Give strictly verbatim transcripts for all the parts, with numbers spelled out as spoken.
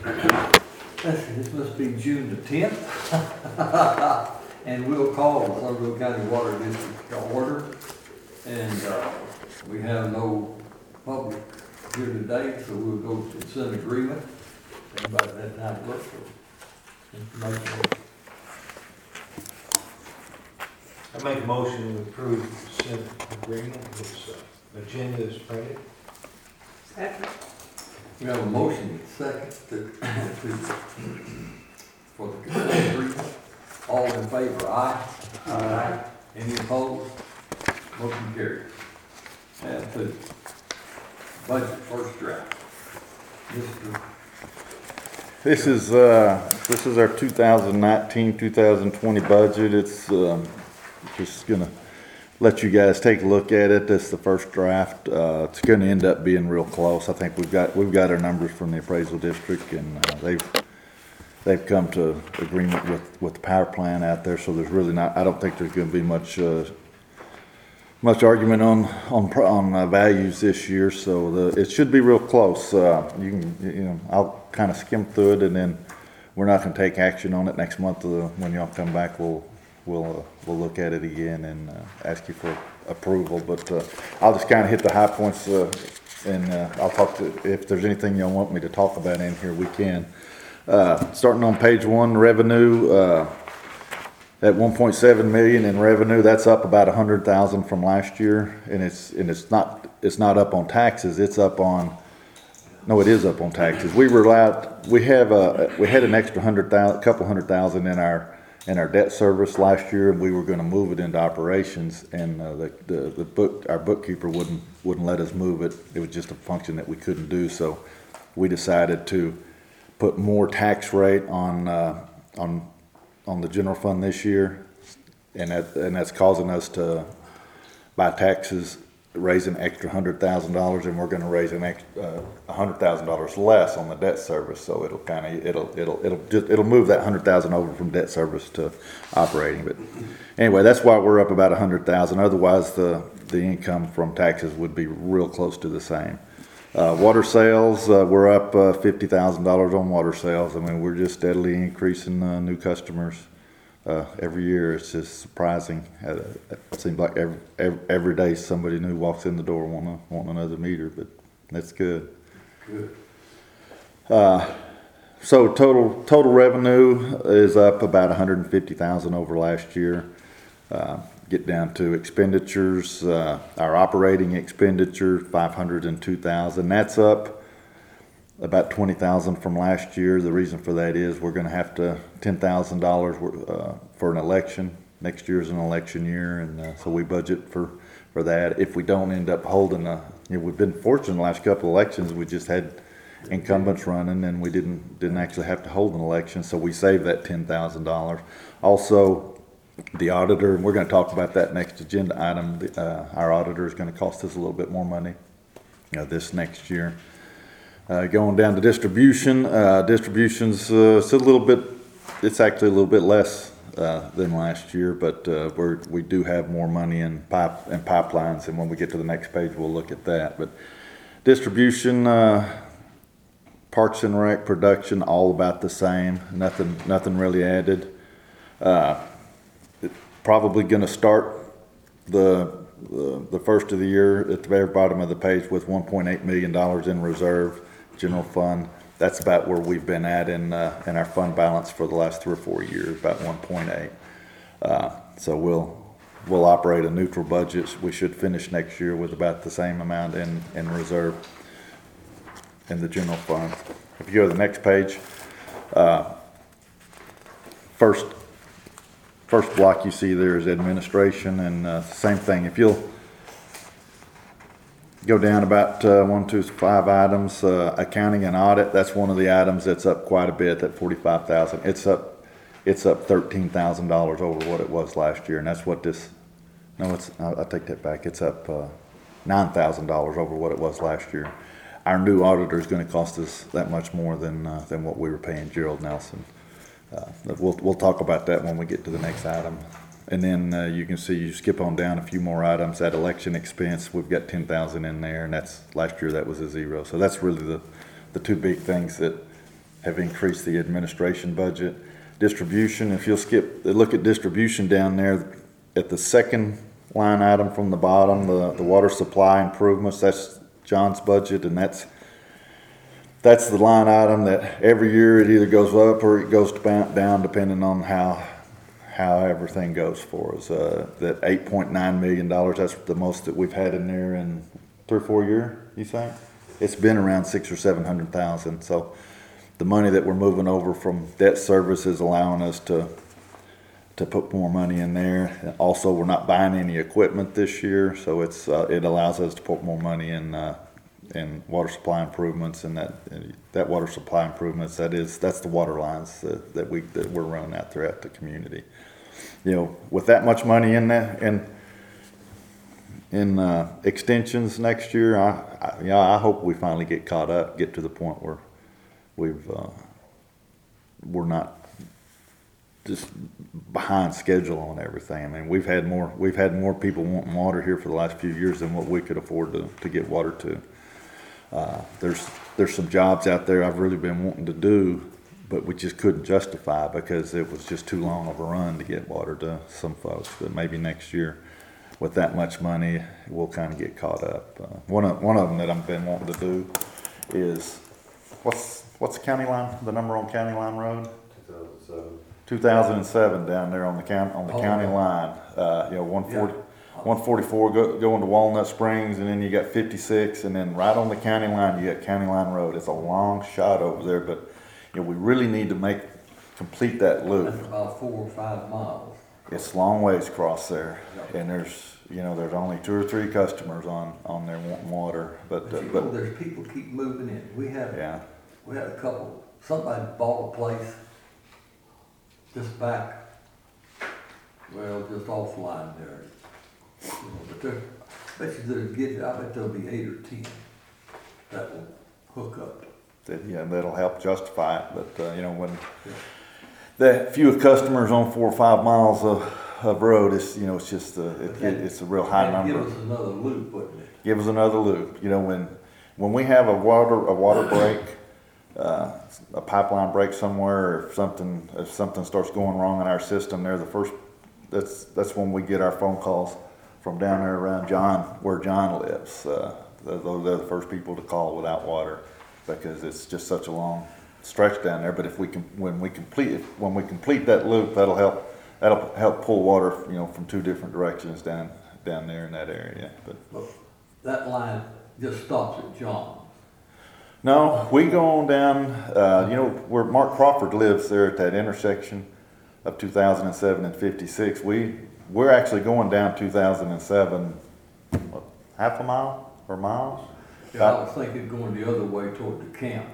This must be June the tenth. And we'll call the Somerville County Water District to order. And uh, we have no public here today, so we'll go to consent agreement. Anybody that time to look for information? I make a motion to approve consent agreement, this uh, agenda is printed. Second. We have a motion, second, to, to, for the consent agreement. All in favor, aye? Aye. Any opposed? Motion carries. And two, budget first draft. Mister This is, uh, this is our two thousand nineteen, two thousand twenty budget. It's, um, just gonna let you guys take a look at it. This is the first draft. Uh, it's gonna end up being real close. I think we've got, we've got our numbers from the appraisal district, and, uh, they've, they've come to agreement with, with the power plant out there, so there's really not, I don't think there's gonna be much, uh, much argument on, on, pro- on uh, values this year, so the, it should be real close. Uh, you can, you know, I'll kind of skim through it, and then we're not gonna take action on it next month. Uh, when y'all come back, we'll, we'll, uh, we'll look at it again and, uh, ask you for approval, but, uh, I'll just kind of hit the high points, uh, and, uh, I'll talk to, if there's anything y'all want me to talk about in here, we can. Uh, starting on page one, revenue, uh, at one point seven million in revenue, that's up about a hundred thousand from last year, and it's, and it's not, it's not up on taxes, it's up on, no, it is up on taxes. We were allowed, we have a, we had an extra hundred thousand, couple hundred thousand in our, in our debt service last year, and we were gonna move it into operations, and, uh, the, the, the book, our bookkeeper wouldn't, wouldn't let us move it. It was just a function that we couldn't do, so we decided to put more tax rate on, uh, on, on the general fund this year, and that, and that's causing us to, by taxes, raise an extra hundred thousand dollars, and we're gonna raise an extra, uh, a hundred thousand dollars less on the debt service, so it'll kinda, it'll, it'll, it'll just, it'll move that hundred thousand over from debt service to operating, but anyway, that's why we're up about a hundred thousand, otherwise the, the income from taxes would be real close to the same. Uh, water sales, uh, we're up, uh, fifty thousand dollars on water sales. I mean, we're just steadily increasing, uh, new customers, uh, every year. It's just surprising. Uh, It seems like every, every, every day somebody new walks in the door wanting, wanting another meter, but that's good. Good. Uh, so total, total revenue is up about a hundred and fifty thousand over last year. Uh, Get down to expenditures, uh, our operating expenditure, five hundred and two thousand. That's up about twenty thousand from last year. The reason for that is we're gonna have to, ten thousand dollars, uh, for an election. Next year's an election year, and, uh, so we budget for, for that. If we don't end up holding a, you know, we've been fortunate in the last couple of elections, we just had incumbents running, and we didn't, didn't actually have to hold an election, so we saved that ten thousand dollars. Also, the auditor, and we're going to talk about that next agenda item, uh, our auditor is going to cost us a little bit more money, you know, this next year. Uh, going down to distribution, uh, distribution's uh, it's a little bit, it's actually a little bit less uh, than last year, but uh, we're, we do have more money in pipe and pipelines, and when we get to the next page, we'll look at that. But distribution, uh, Parks and Rec, production, all about the same, nothing, nothing really added. Uh, Probably going to start the, the the first of the year at the very bottom of the page with one point eight million dollars in reserve general fund. That's about where we've been at in uh, in our fund balance for the last three or four years, about one point eight. Uh, so we'll we'll operate a neutral budget. We should finish next year with about the same amount in in reserve in the general fund. If you go to the next page, uh, first. First block you see there is administration, and uh, same thing. If you'll go down about uh, one, two, five items, uh, accounting and audit, that's one of the items that's up quite a bit, that forty-five thousand. It's up, it's up thirteen thousand dollars over what it was last year, and that's what this, no, it's, I, I take that back. It's up uh, nine thousand dollars over what it was last year. Our new auditor is going to cost us that much more than uh, than what we were paying Gerald Nelson. Uh, we'll, we'll talk about that when we get to the next item. And then uh, you can see, you skip on down a few more items. That election expense, we've got ten thousand in there, and that's, last year that was a zero. So that's really the, the two big things that have increased the administration budget. Distribution, if you'll skip, look at distribution down there, at the second line item from the bottom, the, the water supply improvements, that's John's budget, and that's, that's the line item that every year it either goes up or it goes down depending on how, how everything goes for us. Uh, that eight point nine million dollars, that's the most that we've had in there in three or four years, you think? It's been around six or seven hundred thousand, so the money that we're moving over from debt service is allowing us to to put more money in there. Also, we're not buying any equipment this year, so it's uh, it allows us to put more money in uh, in water supply improvements, and that that water supply improvements, that is that's the water lines that, that we that we're running out throughout the community. You know, with that much money in that in in uh, extensions next year, I, I yeah I hope we finally get caught up, get to the point where we've uh, we're not just behind schedule on everything. I mean, we've had more we've had more people wanting water here for the last few years than what we could afford to, to get water to. Uh, there's there's some jobs out there I've really been wanting to do, but we just couldn't justify because it was just too long of a run to get water to some folks. But maybe next year, with that much money, we'll kind of get caught up. Uh, one of one of them that I've been wanting to do is what's what's the county line? The number on County Line Road? two thousand seven. two thousand seven down there on the county, on the Oh, county yeah. line, uh, you know, one forty, Yeah. one forty-four go, going to Walnut Springs, and then you got fifty-six, and then right on the county line, you got County Line Road. It's a long shot over there, but, you know, we really need to make, complete that loop. That's about four or five miles. It's a long ways across there, and there's, you know, there's only two or three customers on, on there wanting water, but, But uh, you know, but, there's people keep moving in. We had, yeah, we had a couple, somebody bought a place just back, well, just offline there. You know, But there, bet you there'll get, I bet there'll be eight or ten that will hook up. that, yeah, that'll help justify it, but, uh, you know, when, Yeah. that few customers on four or five miles of, of road, it's, you know, it's just, uh, it, it- it's a real high That'd number. Give us another loop, wouldn't it? Give us another loop, you know, when, when we have a water, a water break, uh, a pipeline break somewhere, or if something, if something starts going wrong in our system, they're the first, that's, that's when we get our phone calls from down there around John, where John lives. Uh, they're, they're the first people to call without water, because it's just such a long stretch down there. But if we can, when we complete, when we complete that loop, that'll help, that'll help pull water, you know, from two different directions down, down there in that area, but. But that line just stops at John. No, we go on down, uh, you know, where Mark Crawford lives there at that intersection of two thousand seven and fifty-six. We, we're actually going down two thousand seven, what, half a mile or miles? Yeah, I was thinking going the other way toward the camp.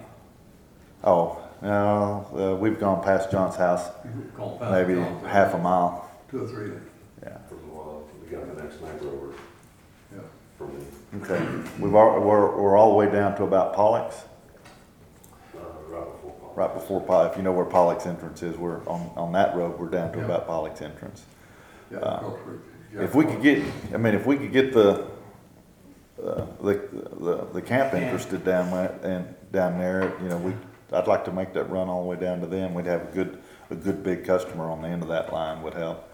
Oh, no, uh, we've gone past John's house, You've gone past maybe John's, half a mile, Two or three. yeah. From, uh, we got the next neighbor over Yeah. from me, Okay, we've, al- we're, we're all the way down to about Pollock's, uh, right before. Paul. right before Pollock. If you know where Pollock's entrance is, we're on, on that road, we're down to Yeah. about Pollock's entrance. Yeah, Uh, across the- If we could get, I mean, if we could get the, uh, the, the, the camp Yeah. interested down there, and down there, you know, we, I'd like to make that run all the way down to them. We'd have a good, a good big customer on the end of that line would help.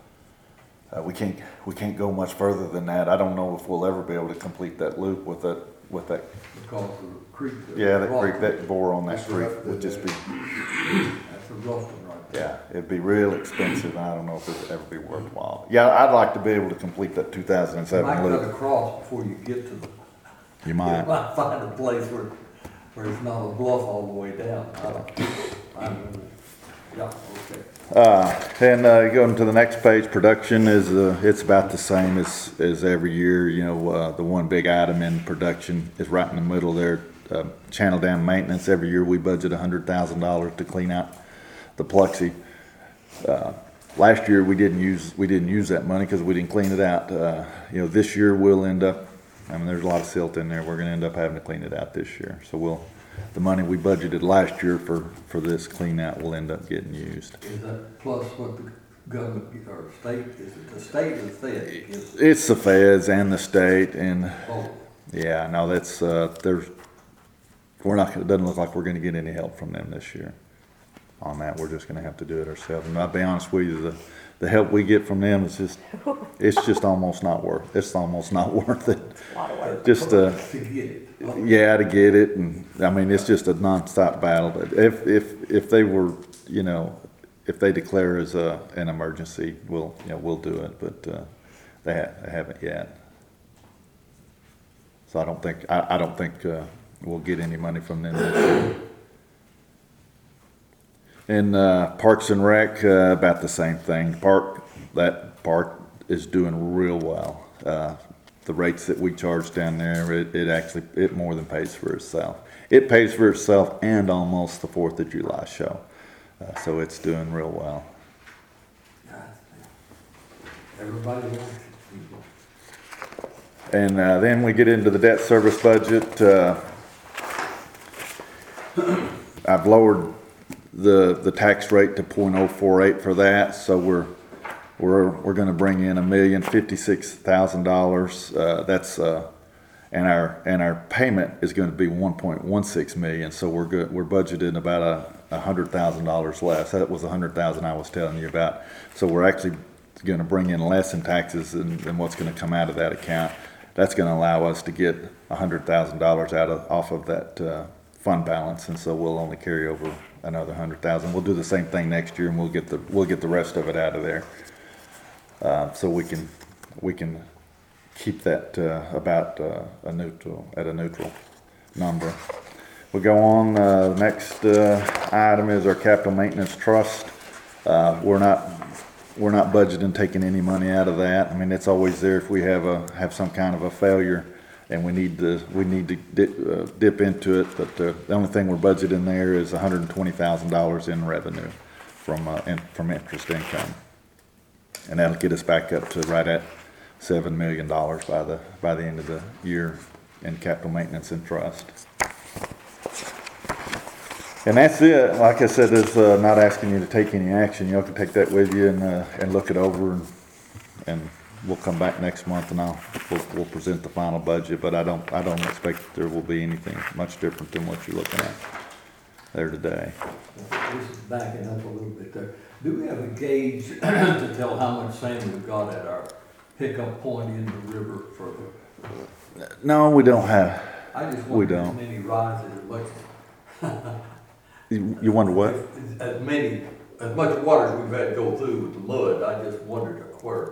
Uh, we can't, we can't go much further than that. I don't know if we'll ever be able to complete that loop with that, with that, Because of the creek. yeah, that creek, that bore on that That's street rough, would just be, That's a rough one right there. yeah, it'd be real expensive, and I don't know if it'd ever be worthwhile. Yeah, I'd like to be able to complete that two thousand You seven might loop. cut across before you get to the, You you might. might find a place where, where it's not a bluff all the way down. I don't, I don't know. Yeah, okay. Uh, and, uh, going to the next page, production is, uh, it's about the same as, as every year. You know, uh, the one big item in production is right in the middle there. Uh, channel dam maintenance, every year we budget a hundred thousand dollars to clean out the Pluxee. Uh, last year we didn't use, we didn't use that money because we didn't clean it out. Uh, you know, this year we'll end up, I mean, there's a lot of silt in there. We're gonna end up having to clean it out this year. So we'll, the money we budgeted last year for, for this clean out will end up getting used. Is that plus what the government, or state, is it the state or the Fed? Is it It's the feds and the state, and both? yeah, no, that's, uh, there's, we're not, it doesn't look like we're gonna get any help from them this year on that. We're just gonna have to do it ourselves. And I'll be honest with you, the, the help we get from them is just, it's just almost not worth, it's almost not worth it. A lot of work. Just, uh, To get it. yeah, to get it, and, I mean, it's just a nonstop battle. But if, if, if they were, you know, if they declare as a, an emergency, we'll, you know, we'll do it, but, uh, they ha- they haven't yet. So I don't think, I, I don't think, uh, we'll get any money from them this year. And, uh, Parks and Rec, uh, about the same thing. Park, that park is doing real well. Uh, the rates that we charge down there, it, it actually, it more than pays for itself. It pays for itself and almost the Fourth of July show. Uh, so it's doing real well. Everybody wants it. And, uh, then we get into the debt service budget. Uh, I've lowered the, the tax rate to point oh four eight for that, so we're, we're, we're gonna bring in a million fifty-six thousand dollars. Uh, that's, uh, and our, and our payment is gonna be one point one six million, so we're good, we're budgeting about a, a hundred thousand dollars less. That was a hundred thousand I was telling you about. So we're actually gonna bring in less in taxes than, than what's gonna come out of that account. That's gonna allow us to get a hundred thousand dollars out of, off of that, uh, fund balance, and so we'll only carry over another hundred thousand. We'll do the same thing next year, and we'll get the, we'll get the rest of it out of there. Uh, so we can, we can keep that, uh, about, uh, a neutral, at a neutral number. We go on, uh, next, uh, item is our capital maintenance trust. Uh, we're not, we're not budgeting taking any money out of that. I mean, it's always there if we have a, have some kind of a failure and we need to, we need to dip, uh, dip into it. But, uh, the only thing we're budgeting there is one hundred twenty thousand dollars in revenue from, uh, in, from interest income. And that'll get us back up to right at seven million dollars by the, by the end of the year in capital maintenance and trust. And that's it. Like I said, it's, uh, not asking you to take any action. Y'all can take that with you and, uh, and look it over, and, and we'll come back next month and I'll, we'll, we'll present the final budget, but I don't, I don't expect there will be anything much different than what you're looking at there today. This is backing up a little bit there. Do we have a gauge to tell how much sand we've got at our pickup point in the river for the, No, we don't have, I just We wonder as don't. many rises as much. you, you wonder what? As many, as much water as we've had to go through with the mud, I just wondered where.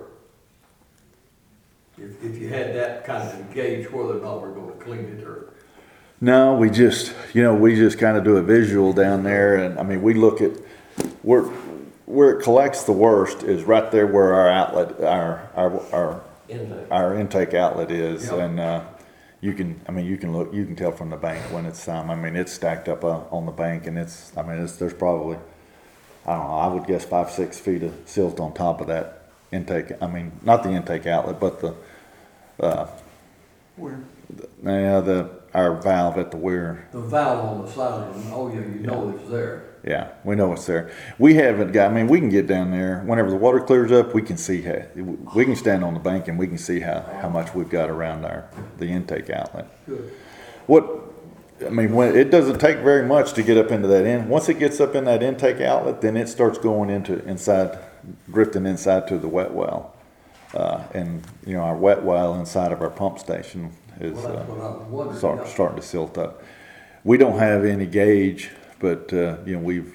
If, if you had that kind of gauge whether or not we're gonna clean it or. No, we just, you know, we just kind of do a visual down there, and I mean, we look at, where, where it collects the worst is right there where our outlet, our, our, our, our intake outlet is, Yeah. and, uh, you can, I mean, you can look, you can tell from the bank when it's time. I mean, it's stacked up uh, on the bank, and it's, I mean, it's, there's probably, I don't know, I would guess five, six feet of silt on top of that intake, I mean, not the intake outlet, but the, uh, Where? yeah, the, our valve at the weir. The valve on the side of them, oh yeah, you know it's there. Yeah, we know it's there. We haven't got, I mean, we can get down there, whenever the water clears up, we can see how, we can stand on the bank and we can see how, how much we've got around our, the intake outlet. Good. What, I mean, when, it doesn't take very much to get up into that in, once it gets up in that intake outlet, then it starts going into, inside, drifting inside to the wet well. Uh, and, you know, our wet well inside of our pump station is, Well, that's what I was uh, wondering. start, yeah. starting to silt up. We don't have any gauge, but, uh, you know, we've,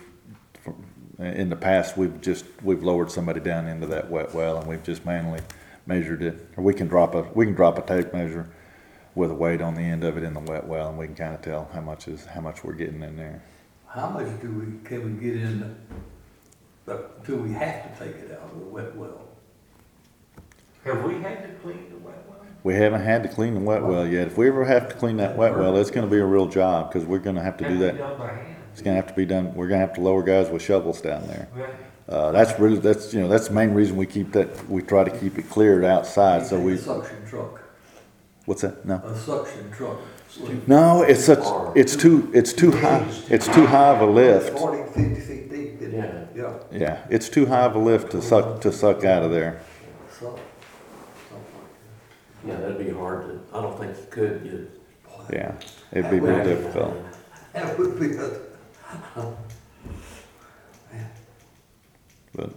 in the past, we've just, we've lowered somebody down into that wet well and we've just manually measured it. Or we can drop a, we can drop a tape measure with a weight on the end of it in the wet well, and we can kind of tell how much is, how much we're getting in there. How much do we, can we get in, but do we have to take it out of the wet well? Have we had to clean the wet well? We haven't had to clean the wet well yet. If we ever have to clean that wet well, it's gonna be a real job, because we're gonna have to do Had to be that. done by hand. It's gonna have to be done, we're gonna have to lower guys with shovels down there. Right. Uh, that's really, that's, you know, that's the main reason we keep that, we try to keep it cleared outside, so Take we, A suction truck, what's that? No. a suction truck. No, it's such, it's too, it's too high, it's too high of a lift. Forty, fifty feet deep, isn't it? Yeah. Yeah, it's too high of a lift to suck, to suck out of there. So, Yeah, that'd be hard to, I don't think you could get it. Yeah, it'd be real difficult. That would be a. But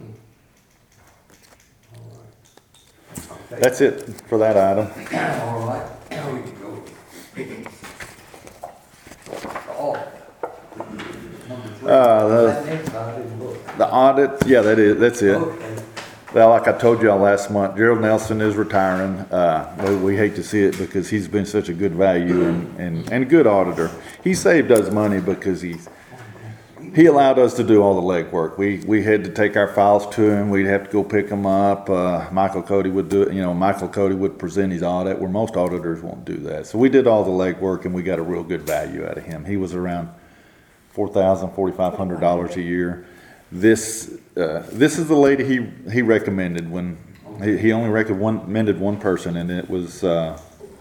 All right. Okay. that's it for that item. All right, now we can go. Oh. Number three. Uh, the- That next, I didn't look. The audit, yeah, that is, that's it. Okay. Well, like I told y'all last month, Gerald Nelson is retiring. Uh, we, we hate to see it because he's been such a good value and, and, and a good auditor. He saved us money because he's, he allowed us to do all the legwork. We, we had to take our files to him. We'd have to go pick them up. Uh, Michael Cody would do it, you know, Michael Cody would present his audit where most auditors won't do that. So we did all the legwork and we got a real good value out of him. He was around four thousand, forty-five hundred dollars a year. This, uh, this is the lady he, he recommended when, he, he only recommended one person, and it was, uh,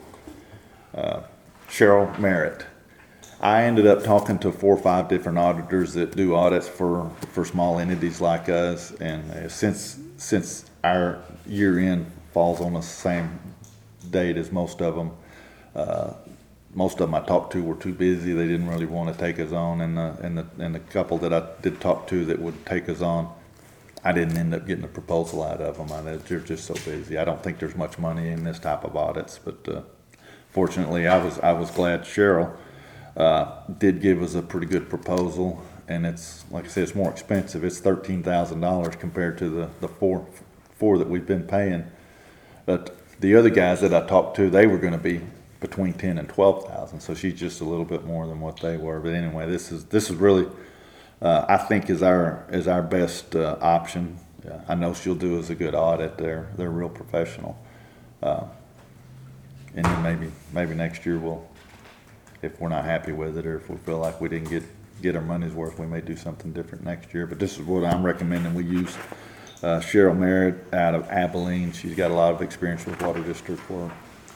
uh, Cheryl Merritt. I ended up talking to four or five different auditors that do audits for, for small entities like us, and uh, since, since our year end falls on the same date as most of them, uh, most of them I talked to were too busy. They didn't really want to take us on, and the, and the, and the couple that I did talk to that would take us on, I didn't end up getting a proposal out of them. I, they're just so busy. I don't think there's much money in this type of audits, but, uh, fortunately I was, I was glad Cheryl, uh, did give us a pretty good proposal, and it's, like I said, it's more expensive. It's thirteen thousand dollars compared to the, the four, four that we've been paying. But the other guys that I talked to, they were gonna be between ten and twelve thousand, so she's just a little bit more than what they were. But anyway, this is this is really, uh, I think, is our is our best uh, option. Yeah, I know she'll do us a good audit. They're they're real professional, uh, and then maybe maybe next year we'll, if we're not happy with it or if we feel like we didn't get get our money's worth, we may do something different next year. But this is what I'm recommending. We use uh, Cheryl Merritt out of Abilene. She's got a lot of experience with water district work.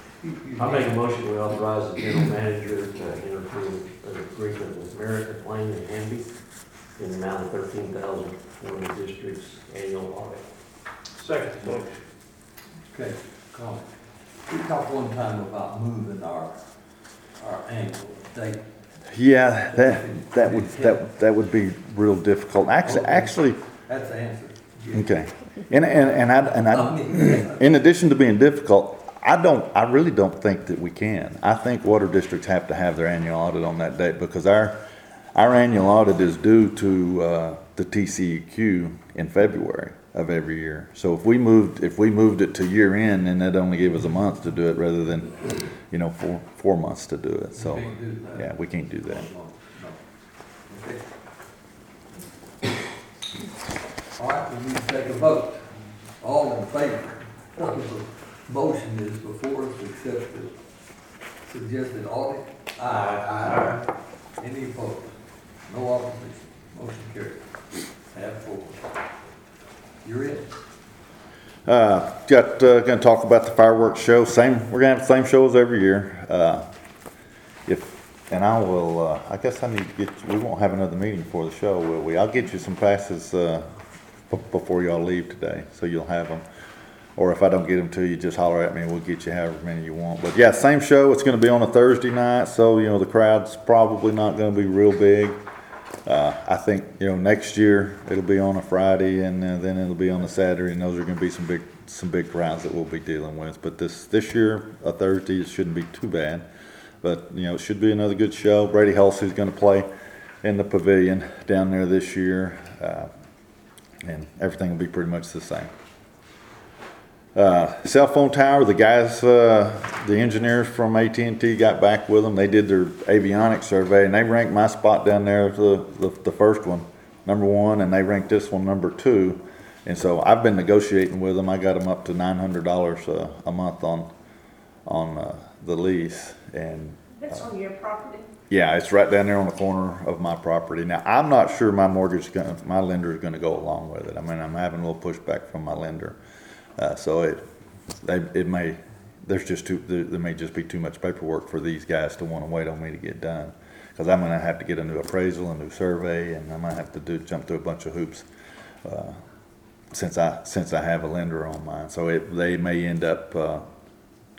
I make a motion, we authorize the general manager to enter into an agreement with Merritt, McLean, and Hamby in the amount of thirteen thousand for the district's annual audit. Second motion. Okay, comment. We talked one time about moving our, our annual date. Yeah, that, that would, that, that would be real difficult. Actually, actually, That's the answer. okay. And, and, and I, and I, in addition to being difficult, I don't, I really don't think that we can. I think water districts have to have their annual audit on that date because our, our annual audit is due to, uh, the T C E Q in February of every year. So if we moved, if we moved it to year end, then that'd only give us a month to do it rather than, you know, four, four months to do it. So, We can't do that. yeah, we can't do that. No, no. Okay. All right, we need to take a vote. All in favor of the motion is before us, accept the suggested audit. Aye. Aye. Any opposed? No opposition. Motion carried. Have four. You're in. Uh, got, uh, gonna talk about the fireworks show. Same, we're gonna have the same shows every year. Uh, if, and I will, uh, I guess I need to get, we won't have another meeting for the show, will we? I'll get you some passes, uh, b- before y'all leave today, so you'll have them. Or if I don't get them to you, just holler at me and we'll get you however many you want. But yeah, same show. It's gonna be on a Thursday night, so, you know, the crowd's probably not gonna be real big. Uh, I think, you know, next year it'll be on a Friday and uh, then it'll be on a Saturday, and those are gonna be some big, some big crowds that we'll be dealing with. But this, this year, a Thursday, it shouldn't be too bad. But, you know, it should be another good show. Brady Hulsey's gonna play in the pavilion down there this year. Uh, and everything will be pretty much the same. Uh, cell phone tower, the guys, uh, the engineers from A T and T got back with them. They did their avionics survey and they ranked my spot down there, the, the, the first one, number one, and they ranked this one number two. And so I've been negotiating with them. I got them up to nine hundred dollars uh, a month on, on, uh, the lease. And That's on your property? yeah, it's right down there on the corner of my property. Now, I'm not sure my mortgage, is gonna, my lender is gonna go along with it. I mean, I'm having a little pushback from my lender. Uh, so it, they, it may, there's just too, there, there may just be too much paperwork for these guys to want to wait on me to get done. Cause I'm gonna have to get a new appraisal, a new survey, and I'm gonna have to do, jump through a bunch of hoops, uh, since I, since I have a lender on mine. So it, they may end up, uh,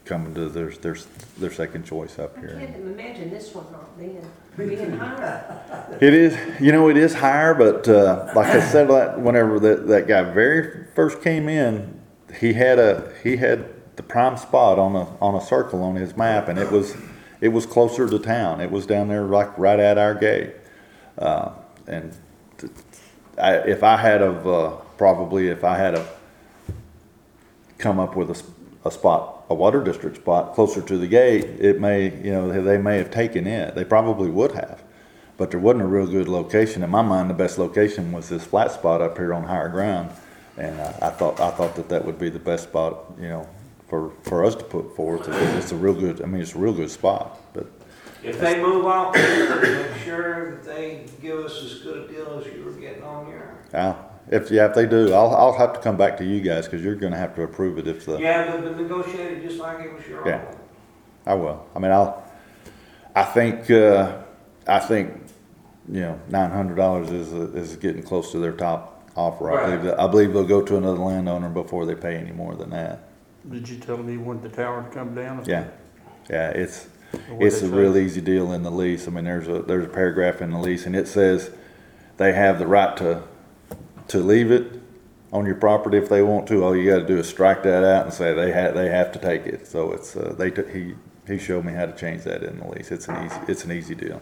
coming to their, their, their second choice up I here. can't imagine this one not being, being higher. It is, you know, it is higher, but, uh, like I said, like, whenever that, that guy very first came in, he had a, he had the prime spot on a, on a circle on his map, and it was, it was closer to town. It was down there like right at our gate. Uh, and t- I, if I had of, uh, probably if I had a, come up with a, s- a spot, a water district spot closer to the gate, it may, you know, they may have taken it. They probably would have. But there wasn't a real good location. In my mind, the best location was this flat spot up here on higher ground. And I, I thought, I thought that that would be the best spot, you know, for, for us to put forth. Because it's a real good, I mean, it's a real good spot, but If they move out there, make sure that they give us as good a deal as you were getting on your. uh, if, yeah, if they do, I'll, I'll have to come back to you guys because you're gonna have to approve it if the, Yeah, but the negotiated just like it was your own. Yeah. I will. I mean, I'll, I think, uh, I think, you know, nine hundred dollars is, is getting close to their top offer. I believe, that- I believe they'll go to another landowner before they pay any more than that. Did you tell me you wanted the tower to come down? Yeah, yeah, it's, Or what it's they a say? real easy deal in the lease. I mean, there's a, there's a paragraph in the lease and it says they have the right to, to leave it on your property if they want to. All you gotta do is strike that out and say they have, they have to take it. So it's, uh, they took, he, he showed me how to change that in the lease. It's an easy, it's an easy deal.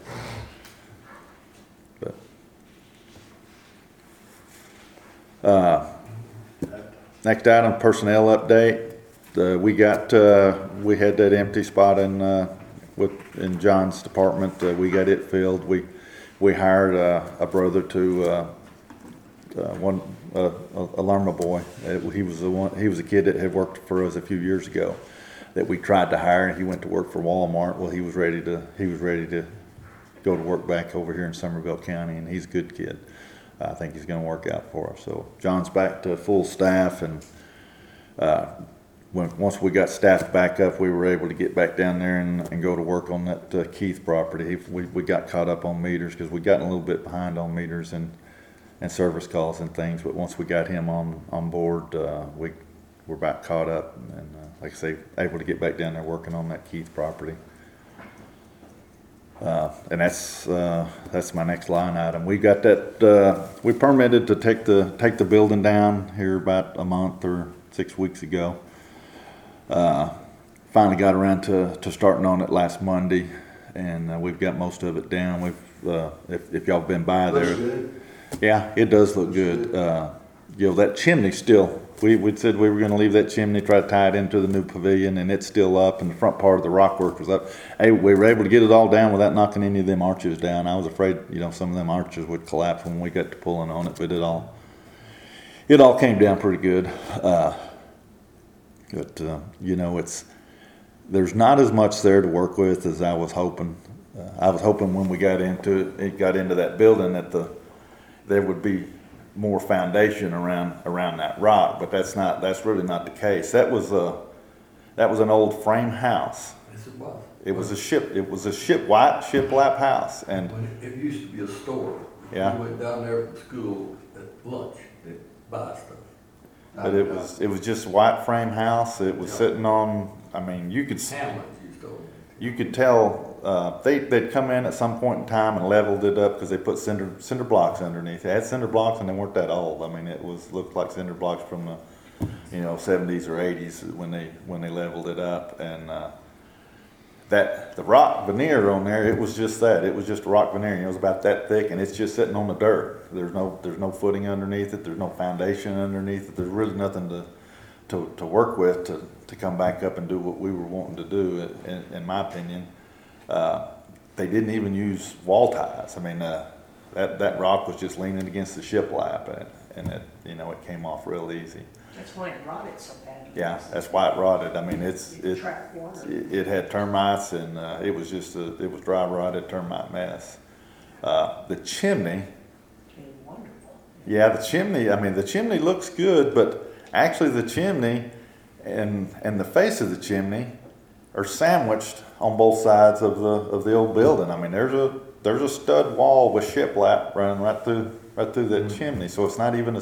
But, uh, next item, personnel update. Uh, we got, uh, we had that empty spot in, uh, with, in John's department. Uh, we got it filled. We, we hired, uh, a brother to, uh, uh, one, uh, a Lerma boy. Uh, he was the one, he was a kid that had worked for us a few years ago that we tried to hire. He went to work for Walmart. Well, he was ready to, he was ready to go to work back over here in Somerville County, and he's a good kid. I think he's gonna work out for us. So John's back to full staff, and, uh, when, once we got staffed back up, we were able to get back down there and, and go to work on that uh, Keith property. We, we got caught up on meters because we got a little bit behind on meters and, and service calls and things. But once we got him on, on board, uh, we were about caught up and, uh, like I say, able to get back down there working on that Keith property. Uh, and that's, uh, that's my next line item. We got that, uh, we permitted to take the, take the building down here about a month or six weeks ago. Uh, finally got around to, to starting on it last Monday, and uh, we've got most of it down. We've, uh, if, if y'all been by there. Looks good. Yeah, it does look good. Uh, you know, that chimney still, we, we said we were gonna leave that chimney, try to tie it into the new pavilion, and it's still up, and the front part of the rock work was up. Hey, we were able to get it all down without knocking any of them arches down. I was afraid, you know, some of them arches would collapse when we got to pulling on it, but it all, it all came down pretty good. Uh, But, uh, you know, it's, there's not as much there to work with as I was hoping. Uh, I was hoping when we got into it, it got into that building that the, there would be more foundation around, around that rock, but that's not, that's really not the case. That was a, that was an old frame house. Yes, it was. It was a ship, it was a ship, white shiplap house, and, When it, it used to be a store. Yeah. We went down there from school at lunch, to buy stuff. but it was, it was just a white frame house. It was Yeah. sitting on, I mean, you could, see- Hamlet used to own it. you could tell, uh, they, they'd come in at some point in time and leveled it up because they put cinder, cinder blocks underneath. They had cinder blocks and they weren't that old. I mean, it was, looked like cinder blocks from the, you know, seventies or eighties when they, when they leveled it up. And, uh, that, the rock veneer on there, it was just that. It was just a rock veneer. It was about that thick and it's just sitting on the dirt. There's no, there's no footing underneath it. There's no foundation underneath it. There's really nothing to, to, to work with to, to come back up and do what we were wanting to do, in, in my opinion. Uh, they didn't even use wall ties. I mean, uh, that, that rock was just leaning against the shiplap and, and it, you know, it came off real easy. That's why it rotted so bad. Yeah, that's why it rotted. I mean, it's, It it, trapped water. it it had termites and, uh, it was just a, it was dry rotted termite mess. Uh, the chimney, It's wonderful. yeah, the chimney, I mean, the chimney looks good, but actually the chimney and, and the face of the chimney are sandwiched on both sides of the, of the old building. I mean, there's a, there's a stud wall with shiplap running right through, right through that chimney. So it's not even a,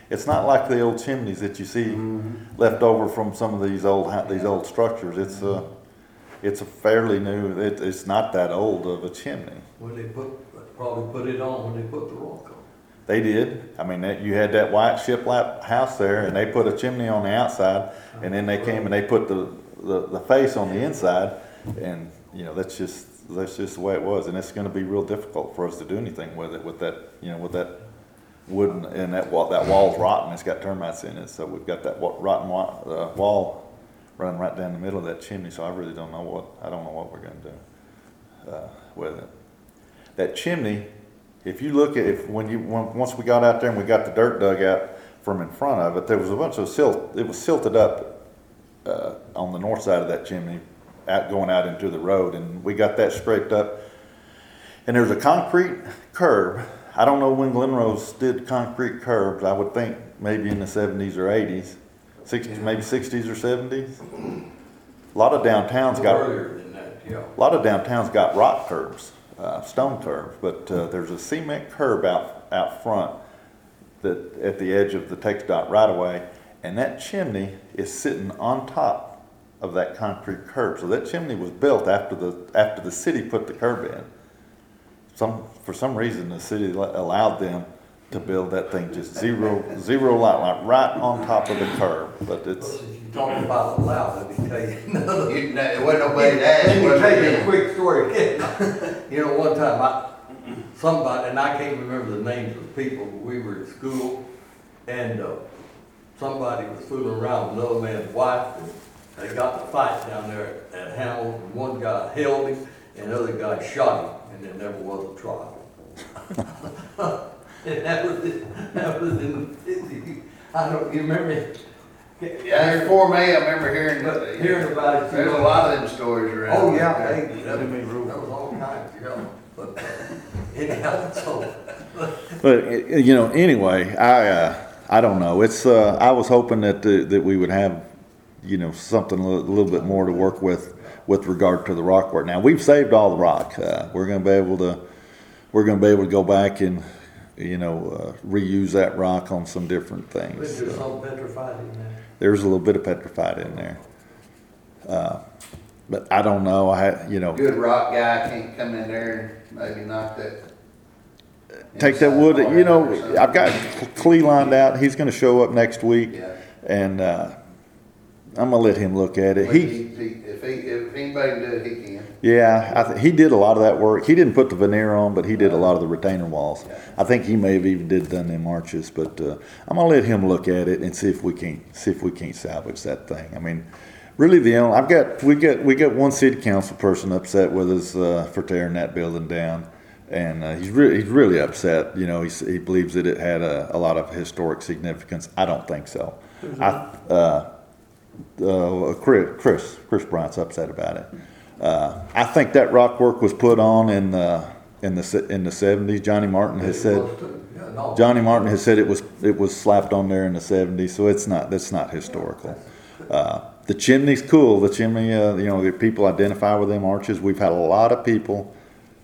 It's not like the old chimneys that you see left over from some of these old, hou- these old structures. It's a, it's a fairly new, it, it's not that old of a chimney. When they put, probably put it on when they put the rock on. They did. I mean, that, you had that white shiplap house there, and they put a chimney on the outside, and then they came and they put the, the, the face on the inside, and, you know, that's just, that's just the way it was, and it's gonna be real difficult for us to do anything with it, with that, you know, with that wooden, and that wall, that wall's rotten, it's got termites in it, so we've got that wa- rotten wa- uh, wall running right down the middle of that chimney, so I really don't know what, I don't know what we're gonna do, uh, with it. That chimney, if you look at, if, when you, when, once we got out there and we got the dirt dug out from in front of it, there was a bunch of silt, it was silted up, uh, on the north side of that chimney, out, going out into the road, and we got that scraped up. And there's a concrete curb. I don't know when Glen Rose did concrete curbs. I would think maybe in the seventies or eighties, sixties, maybe sixties or seventies. A lot of downtowns got, Earlier than that, yeah. a lot of downtowns got rock curbs, uh, stone curbs, but uh, there's a cement curb out out front that at the edge of the T X dot right away, and that chimney is sitting on top of that concrete curb. So that chimney was built after the after the city put the curb in. Some for some reason the city allowed them to build that thing just zero zero light, like right on top of the curb. But it's Since you talking about allowed, let me tell you another. You, no, it wasn't nobody to ask. Let me was tell you it? a quick story. You know, one time I, somebody, and I can't remember the names of the people, but we were at school, and uh, somebody was fooling around with another man's wife, and they got to fight down there at Hamilton. One guy held him, and the other guy shot him, and there never was a trial. And that was, that was in the fifties. I don't, you remember? Yeah, before me, I remember hearing, But hearing about it. there's a lot of them stories around. Oh, yeah, they, that was, that was all kinds, yeah, but, uh, anyhow, so. But, uh, you know, anyway, I, uh, I don't know. It's, uh, I was hoping that, uh, that we would have, you know, something a little, little bit more to work with, with regard to the rock work. Now, we've saved all the rock. Uh, we're gonna be able to, we're gonna be able to go back and, you know, uh, reuse that rock on some different things. There's Uh, some petrified in there. There's a little bit of petrified in there. Uh, but I don't know, I, you know, Good rock guy can't come in there and maybe knock that. take that inside wood, part you out or know, something. I've got Clee lined out. He's gonna show up next week. Yeah. And, uh, I'm gonna let him look at it. Well, He, he- he- If he, if anybody can do it, he can. yeah, I th- he did a lot of that work. He didn't put the veneer on, but he did a lot of the retainer walls. Yeah. I think he may have even did done them arches, but, uh, I'm gonna let him look at it and see if we can, see if we can't salvage that thing. I mean, really the only, I've got, we got, we got one city council person upset with us, uh, for tearing that building down. And, uh, he's really, he's really upset, you know, he's, he believes that it had a, a lot of historic significance. I don't think so. I, uh, uh, Chris, Chris, Chris Bryant's upset about it. Uh, I think that rock work was put on in the, in the, se- in the seventies. Johnny Martin has said, Yeah, no. Johnny Martin has said it was, it was slapped on there in the seventies, so it's not, that's not historical. Uh, the chimney's cool, the chimney, uh, you know, the people identify with them arches. We've had a lot of people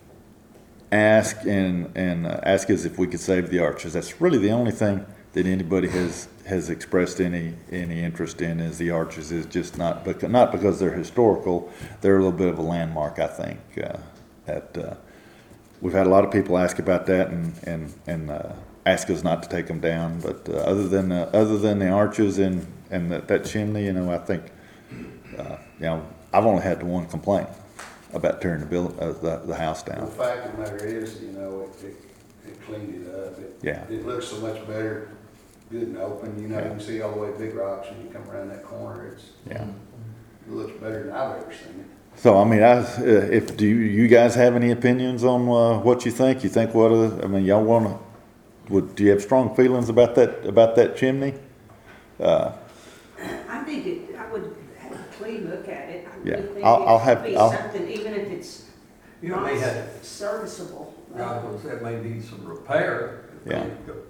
ask and, and uh, ask us if we could save the arches. That's really the only thing that anybody has, has expressed any, any interest in is the arches, is just not, because, not because they're historical, they're a little bit of a landmark, I think. Uh, that, uh, we've had a lot of people ask about that and, and, and, uh, ask us not to take them down, but, uh, other than, uh, other than the arches and, and that, that chimney, you know, I think, uh, you know, I've only had the one complaint about tearing the build, uh, the, the house The down. fact of the matter is, you know, it, it, it cleaned it up. It- Yeah. It looks so much better, good and open, you know, you can see all the way Big Rocks when you come around that corner. It's, Yeah. it looks better than I've ever seen it. So, I mean, I, uh, if, do you, you guys have any opinions on, uh, what you think? You think what, uh, I mean, y'all wanna, would, do you have strong feelings about that, about that chimney? Uh, I think it, I would have Clea look at it. I Yeah, really think I'll- I'll it have- could be I'll- something, even if it's You not may have, serviceable. I was gonna say, it may need some repair. Yeah.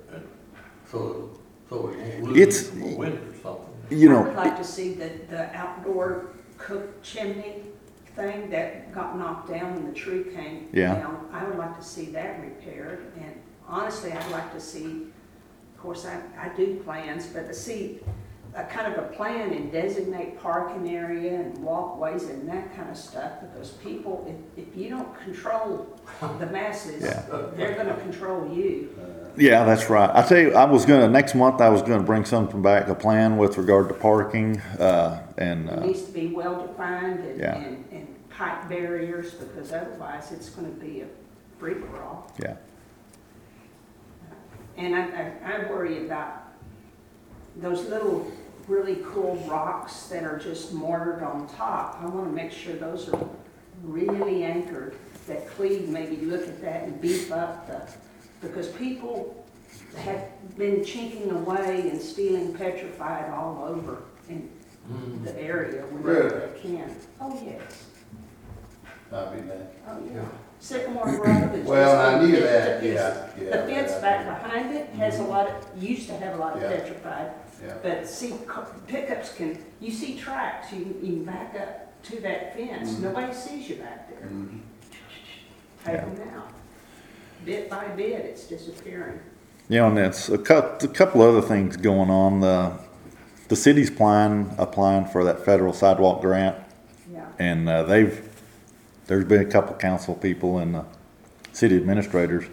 So, so it won't It's- lose from a wind or something. you I would know, like to see the, the outdoor cook chimney thing that got knocked down when the tree came Yeah. down. I would like to see that repaired, and honestly, I'd like to see course, I, I do plans, but to see a kind of a plan and designate parking area and walkways and that kind of stuff, because people, if, if you don't control the masses, Yeah. they're gonna control you. Yeah, that's right. I tell you, I was gonna, next month, I was gonna bring something back, a plan with regard to parking, uh, and, It uh, needs to be well-defined and, Yeah. and, and pipe barriers, because otherwise it's gonna be a free-for-all. yeah. And I, I, I worry about those little really cool rocks that are just mortared on top. I wanna make sure those are really anchored, that Cleve maybe look at that and beef up the, because people have been chinking away and stealing petrified all over in the area wherever Really? they can. Oh, yes. I mean, that, Oh, yeah. Sycamore Road is well, just I a knew bit that, to piece. yeah, yeah. The fence yeah. back behind it has a lot of, used to have a lot of Yeah. petrified, Yeah. but see, co- pickups can, you see tracks, you can, you can back up to that fence, Mhm. nobody sees you back there. Mhm. Take them out. Bit by bit, it's disappearing. You know, and it's a cou- a couple other things going on. The, the city's applying, applying for that federal sidewalk grant. Yeah. And uh, they've, there's been a couple council people and uh, city administrators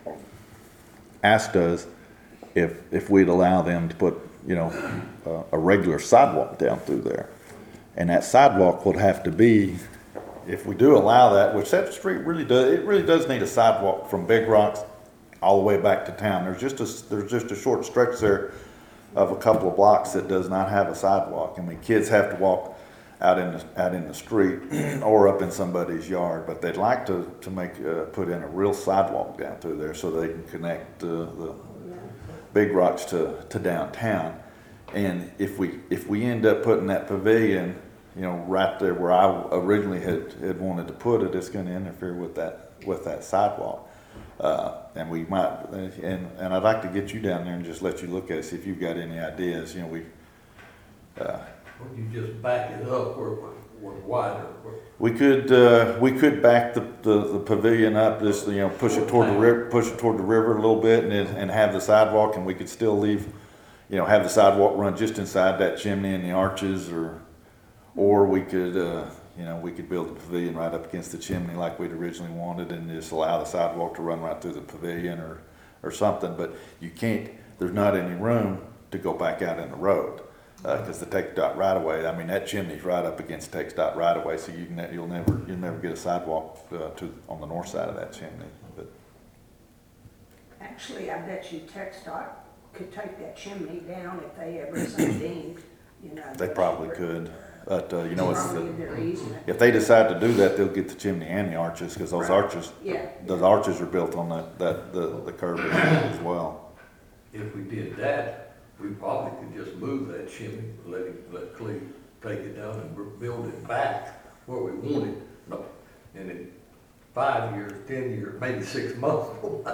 asked us if, if we'd allow them to put, you know, a, a regular sidewalk down through there. And that sidewalk would have to be, if we do allow that, which that street really does, it really does need a sidewalk from Big Rocks all the way back to town. There's just a, there's just a short stretch there of a couple of blocks that does not have a sidewalk. I mean, kids have to walk out in the, out in the street or up in somebody's yard, but they'd like to, to make, uh, put in a real sidewalk down through there so they can connect, uh, the Big Rocks to, to downtown. And if we, if we end up putting that pavilion, you know, right there where I originally had, had wanted to put it, it's gonna interfere with that, with that sidewalk. Uh, and we might, and, and I'd like to get you down there and just let you look at it, see if you've got any ideas, you know, we, uh, Or you just back it up where, where wider, where we could, uh, we could back the, the, the pavilion up, just, you know, push it toward the river, push it toward the river a little bit and then, and have the sidewalk, and we could still leave, you know, have the sidewalk run just inside that chimney and the arches, or, or we could, uh, you know, we could build a pavilion right up against the chimney like we'd originally wanted and just allow the sidewalk to run right through the pavilion or, or something, but you can't, there's not any room to go back out in the road. Uh, cause the Tech Dot right away, I mean, that chimney's right up against Tech Dot right away, so you can, you'll never, you'll never get a sidewalk, uh, to, on the north side of that chimney, but. Actually, I bet you TxDOT could take that chimney down if they ever so deemed, you know. They probably could, but, uh, you know, it's, Probably the- their easement. if they decide to do that, they'll get the chimney and the arches, cause those Right. arches, Yeah. those arches are built on that, that, the, the curb as well. if we did that, we probably could just move that chimney, let him, let Cleve take it down and re- build it back where we want it. No, and in five years, ten years, maybe six months,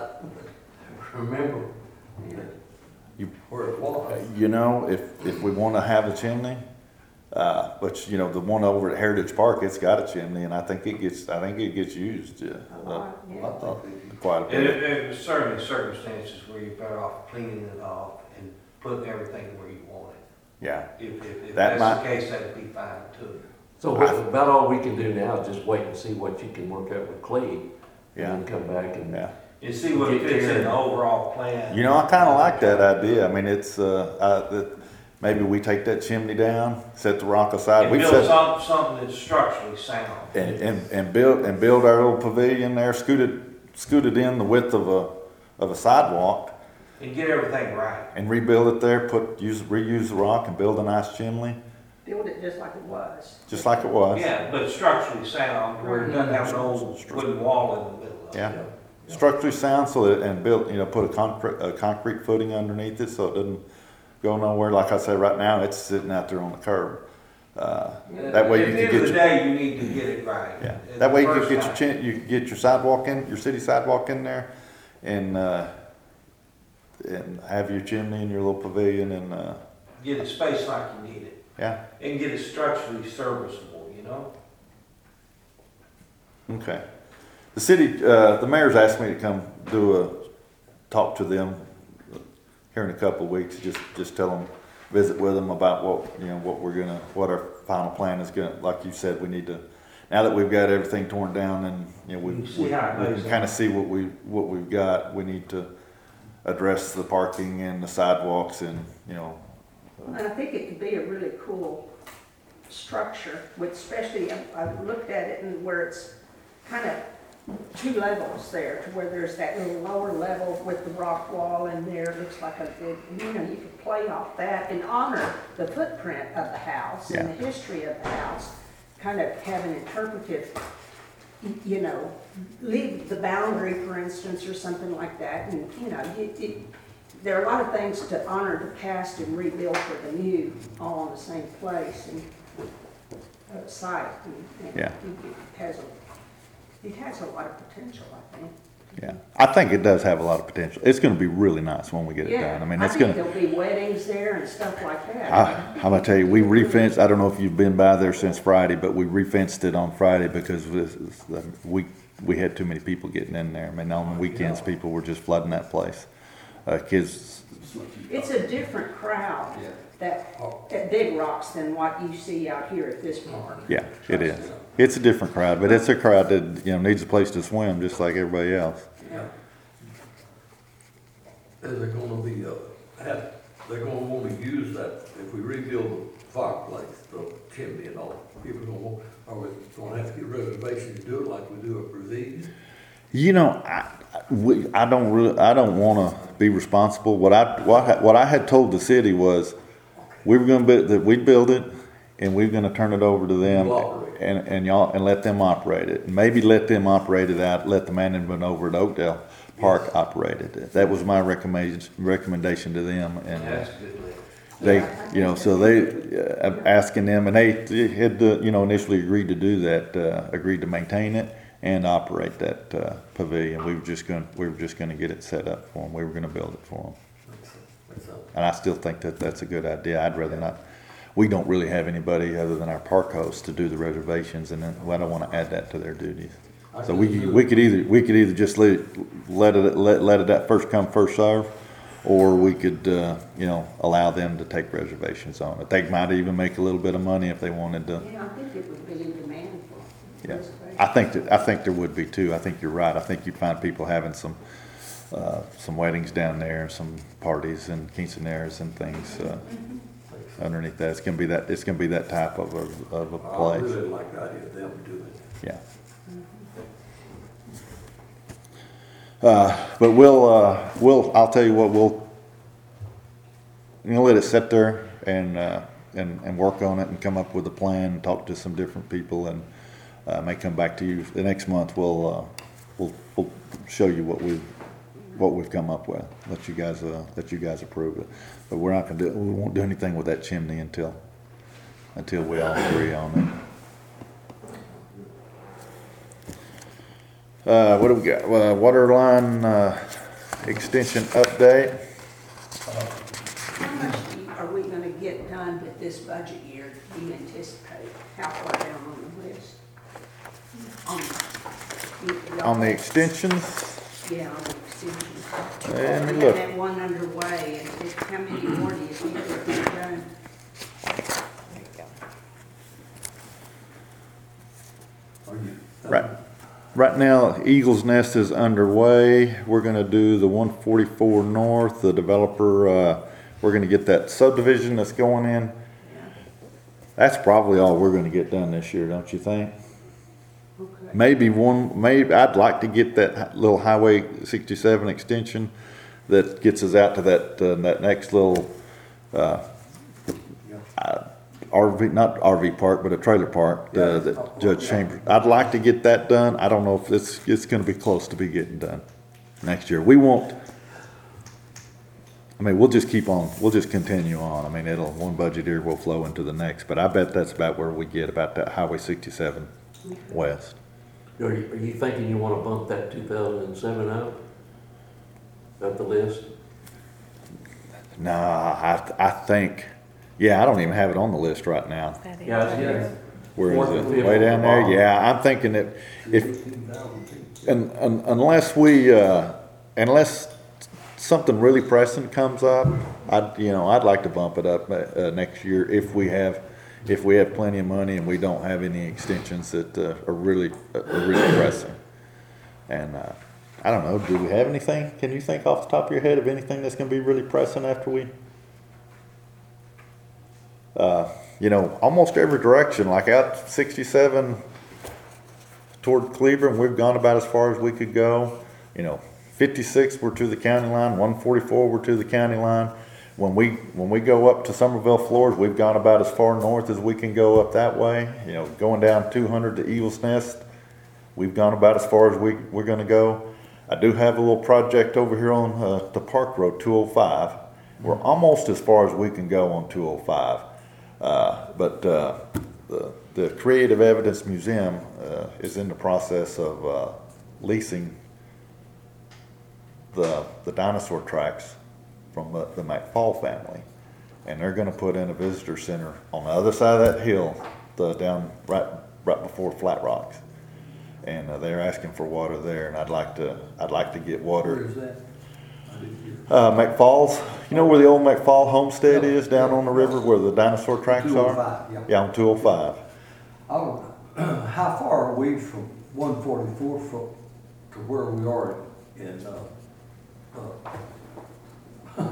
remember You- where it was. You know, if, if we wanna have a chimney, uh, but, you know, the one over at Heritage Park, it's got a chimney, and I think it gets, I think it gets used, yeah, A lot, yeah. uh, quite a And bit. it, it was certainly circumstances where you're better off cleaning it off and putting everything where you want it. Yeah, If, if, if That that's the might- case, that'd be fine too. So what- about all we can do now is just wait and see what you can work out with Clay. Yeah. And then come back and. yeah. And see what Get fits there. in the overall plan. You know, I kinda like that idea, I mean, it's, uh, I, that, maybe we take that chimney down, set the rock aside, And we've build set, some, something that's structurally sound. and, and, and build, and build our little pavilion there, scoot it, scoot it in the width of a, of a sidewalk, And get everything right. and rebuild it there, put, use, reuse the rock and build a nice chimney, Build it just like it was. just like it was. Yeah, but structurally sound, where it doesn't have an old wooden wall in the middle of it. Yeah, structurally sound, so that, and built, you know, put a concrete, a concrete footing underneath it, so it doesn't go nowhere. Like I said, right now, it's sitting out there on the curb. Uh, that way you At the can end get of the your, day, you need to get it right. yeah, And that way you the can first get your time- chin, you can get your sidewalk in, your city sidewalk in there, and, uh, and have your chimney and your little pavilion, and, uh, Get it spaced like you need it. yeah, And get it structurally serviceable, you know? okay. The city, uh, the mayor's asked me to come do a, talk to them, here in a couple of weeks, just, just tell them, visit with them about what, you know, what we're gonna, what our final plan is gonna, like you said, we need to, now that we've got everything torn down and, you know, we, You we see how it we lays can out. kinda see what we, what we've got, we need to address the parking and the sidewalks and, you know, And I think it could be a really cool structure with, especially, I- I've looked at it and where it's kind of two levels there, to where there's that little lower level with the rock wall in there, it looks like a, it- you know, you could play off that and honor the footprint of the house and the history of the house, kind of have an interpretive, y- you know, leave the boundary, for instance, or something like that, and, you know, it, it, there are a lot of things to honor the past and rebuild for the new, all in the same place and uh, site. and- and Yeah. It has a, it has a lot of potential, I think. yeah. I think it does have a lot of potential. It's gonna be really nice when we get it Yeah, done. I mean, I it's think gonna, there'll be weddings there and stuff like that. I, I'm gonna tell you, we refenced, I don't know if you've been by there since Friday, but we refenced it on Friday because this is the- we, we had too many people getting in there. I mean, on the weekends, people were just flooding that place. Uh, kids, It's a different crowd Yeah. that, at Big Rocks than what you see out here at this park. yeah, it is. It's a different crowd, but it's a crowd that, you know, needs a place to swim just like everybody else. Yeah. Is it gonna be, uh, have, they're gonna wanna use that, if we rebuild the fireplace, the chimney and all, people gonna want, are we gonna have to get reservations to do it like we do at Brazil? You know, I, I- we, I don't really, I don't wanna be responsible. What I, what I, what I had told the city was, we were gonna build, that we'd build it, and we we're gonna turn it over to them, We'll operate it. and, and y'all, and let them operate it. Maybe let them operate it out, let the management over at Oakdale Park operate it. That was my recommendation, recommendation to them, and uh, That's good. they, you know, so they, uh, asking them, and they had, uh, you know, initially agreed to do that, uh, agreed to maintain it and operate that, uh, pavilion. We were just gonna, we were just gonna get it set up for them. We were gonna build it for them. That's- that's a- And I still think that that's a good idea. I'd rather not, we don't really have anybody other than our park host to do the reservations, and then, well, I don't wanna add that to their duties. I So can we, do we it. could either, we could either just let, it- let it, let, let it that first come, first serve, or we could, uh, you know, allow them to take reservations on it. They might even make a little bit of money if they wanted to. Yeah, I think it would be in demand for Yeah. reservations. I think that, I think there would be too. I think you're right. I think you'd find people having some, uh, some weddings down there, some parties and quinceaneras and things, uh, underneath that. It's gonna be that, it's gonna be that type of a, of a I place. really like the idea of them doing it. Yeah. Uh, but we'll, uh, we'll, I'll tell you what, we'll, you know, let it sit there and, uh, and, and work on it and come up with a plan, and talk to some different people, and, uh, may come back to you. The next month, we'll, uh, we'll, we'll show you what we've, what we've come up with. Let you guys, uh, let you guys approve it. But we're not gonna do, we won't do anything with that chimney until, until we all agree on it. Uh, what do we got? Uh, water line, uh, extension update. How much do you- are we gonna get done with this budget year, do you anticipate? How far down on the list? On, you- On the extensions, Yeah, on the extension. Let me We look. have that one underway, and it- how many more do you think will be done? Are you? right, right now, Eagles Nest is underway. We're gonna do the one forty-four north, the developer, uh, we're gonna get that subdivision that's going in. That's probably all we're gonna get done this year, don't you think? Okay. Maybe one, maybe, I'd like to get that hi- little Highway sixty-seven extension that gets us out to that, uh, that next little, uh, uh, R V, not R V park, but a trailer park, uh, that Judge Chambers, I'd like to get that done. I don't know if it's, it's gonna be close to be getting done next year. We won't, I mean, we'll just keep on, we'll just continue on. I mean, it'll, one budget year will flow into the next, but I bet that's about where we get, about that Highway sixty-seven west. Are you, are you thinking you wanna bump that two thousand seven up? Up the list? Nah, I, I think, yeah, I don't even have it on the list right now. Yeah, it's, yeah. Where Fourth is and it? fifth Way on the down there? bottom. Yeah, I'm thinking that if, Fifteen thousand feet. un, un, unless we, uh, unless something really pressing comes up, I'd, you know, I'd like to bump it up, uh, next year if we have, if we have plenty of money and we don't have any extensions that, uh, are really, uh, are really pressing. And, uh, I don't know, do we have anything? Can you think off the top of your head of anything that's gonna be really pressing after we? Uh, you know, almost every direction, like out sixty-seven toward Cleveland, we've gone about as far as we could go. You know, fifty-six, we're to the county line, one forty-four, we're to the county line. When we, when we go up to Somerville Floors, we've gone about as far north as we can go up that way. You know, going down two hundred to Eagles Nest, we've gone about as far as we, we're gonna go. I do have a little project over here on, uh, the Park Road, two oh five. We're almost as far as we can go on two oh five. Uh, but, uh, the, the Creative Evidence Museum, uh, is in the process of, uh, leasing the, the dinosaur tracks from the, the McFall family. And they're gonna put in a visitor center on the other side of that hill, the, down right, right before Flat Rocks. And uh, they're asking for water there, and I'd like to, I'd like to get Where water. is that? I didn't hear. Uh, McFalls, you know where the old McFall homestead is down on the river where the dinosaur tracks two oh are? five, yeah. Yeah, on two oh five. Oh, how far are we from one forty-four from, to where we are in, uh, uh,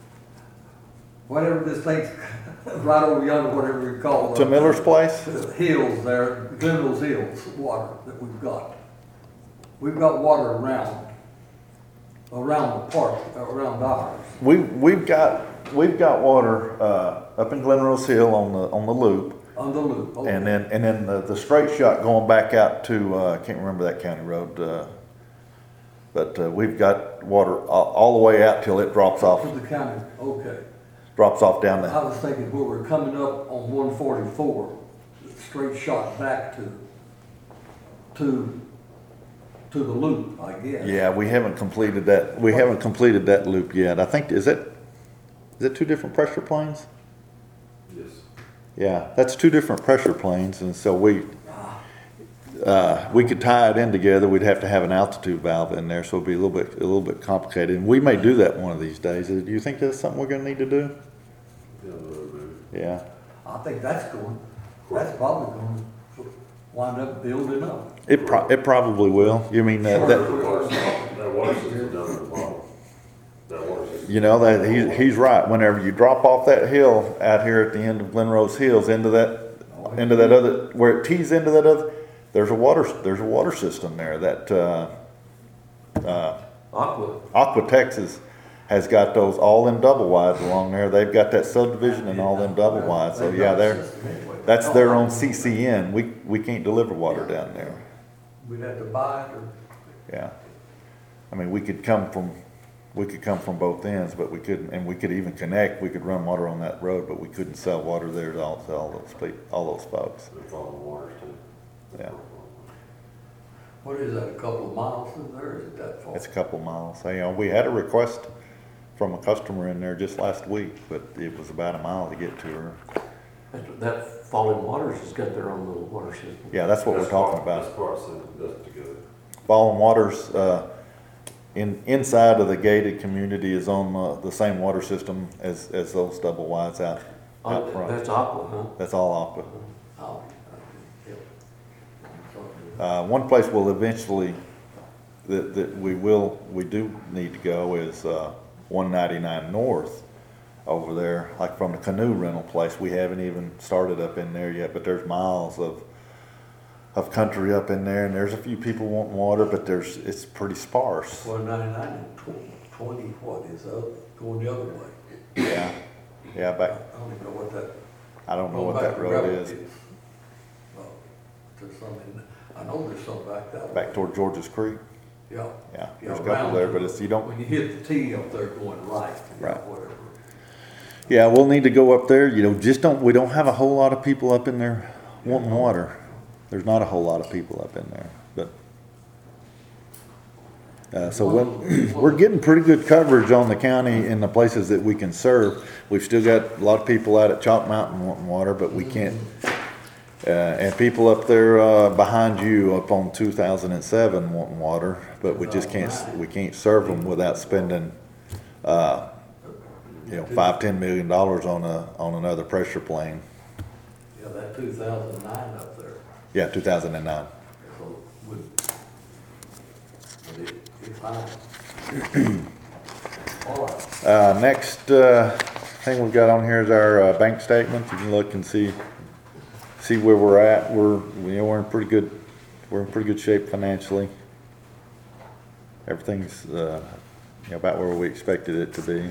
whatever this thing's, right over yonder, whatever you call it. To Miller's place? The hills there, Glenville's Hills, water that we've got. We've got water around, around the park, around ours. We, we've got, we've got water, uh, up in Glen Rose Hill on the, on the loop. On the loop, okay. And then, and then the, the straight shot going back out to, uh, I can't remember that county road, uh, but, uh, we've got water all, all the way out till it drops off, To the county, okay. drops off down I there. was thinking where we're coming up on one forty-four, straight shot back to, to, to the loop, I guess. Yeah, we haven't completed that, we haven't completed that loop yet. I think, is that, is that two different pressure planes? Yes. Yeah, that's two different pressure planes, and so we, uh, we could tie it in together. We'd have to have an altitude valve in there, so it'd be a little bit, a little bit complicated. And we may do that one of these days. Do you think that's something we're gonna need to do? Yeah, no, no. Yeah. I think that's going, that's probably going to wind up building up. It pro, it probably will. You mean that, That that, water system- that water system down at the bottom. That water system. you know, that, he, he's right. Whenever you drop off that hill out here at the end of Glen Rose Hills into that, into that other, where it tees into that other, there's a water, there's a water system there that, uh, uh, Aqua, Aqua Texas has got those all them double wides along there. They've got that subdivision and all them double wides. So yeah, they're, that's their own C C N. We, we can't deliver water down there. We'd have to buy it or. Yeah. I mean, we could come from, we could come from both ends, but we couldn't, and we could even connect. We could run water on that road, but we couldn't sell water there to all, to all those people, all those folks. They're following waters too. Yeah. What is that, a couple of miles in there, is it that far? It's a couple miles. You know, we had a request from a customer in there just last week, but it was about a mile to get to her. that- that Falling Waters has got their own little water system. Yeah, that's what we're That's talking part- about. That's part of the, that's together. Fallen Waters, uh, in, inside of the gated community is on, uh, the same water system as, as those double wides out, out Oh, front. that's Aqua, huh? That's all Aqua. Oh, okay, yeah. Uh, one place we'll eventually, that, that we will, we do need to go is, uh, one ninety-nine North over there, like from the canoe rental place. We haven't even started up in there yet, but there's miles of, of country up in there, and there's a few people wanting water, but there's, it's pretty sparse. One ninety-nine and twenty, twenty, what is up, going the other way? Yeah, yeah, back, I don't even know what that. I don't know going what back that to road Rebel is. Well, there's some in, I know there's some back that way. Back toward George's Creek, Yeah. yeah, Yeah, there's a couple around there, to but the- it's, you don't, When you hit the T up there going right, you know, Right. whatever. yeah, we'll need to go up there, you know, just don't, we don't have a whole lot of people up in there wanting water. There's not a whole lot of people up in there, but, uh, so we're, we're getting pretty good coverage on the county in the places that we can serve. We've still got a lot of people out at Chalk Mountain wanting water, but we can't, uh, and people up there, uh, behind you up on two thousand seven wanting water, but we just can't, we can't serve them without spending uh, you know, five, ten million dollars on a, on another pressure plane. Yeah, that two thousand nine up there, Yeah, two thousand nine. so would, but it, it's high. All right, Uh, next, uh, thing we've got on here is our, uh, bank statement. You can look and see, see where we're at. We're, you know, we're in pretty good, we're in pretty good shape financially. Everything's, uh, you know, about where we expected it to be.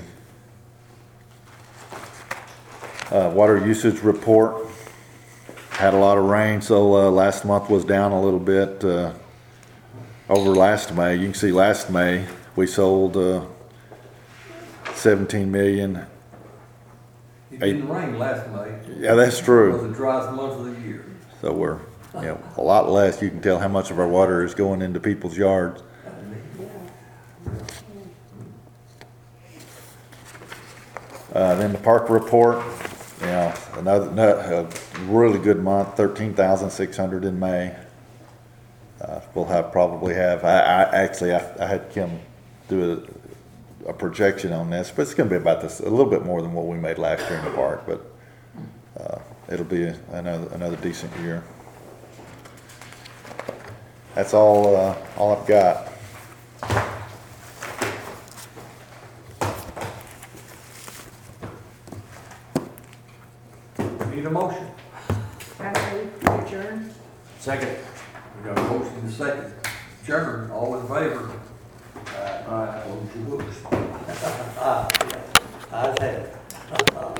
Uh, water usage report. Had a lot of rain, so, uh, last month was down a little bit, uh, over last May. You can see last May, we sold, uh, seventeen million. it didn't rain last May. Yeah, that's It true. was the driest month of the year. So we're, you know, a lot less. You can tell how much of our water is going into people's yards. Uh, then the park report, you know, another, no- a really good month, thirteen thousand six hundred in May. Uh, we'll have, probably have, I, I, actually, I, I had Kim do a, a projection on this, but it's gonna be about this, a little bit more than what we made last year in the park, but, uh, it'll be another, another decent year. That's all, uh, all I've got. Need a motion? I move to adjourn. Second. We got a motion and a second. Chairman, all in favor? Aye. Close your books. Ayes have it.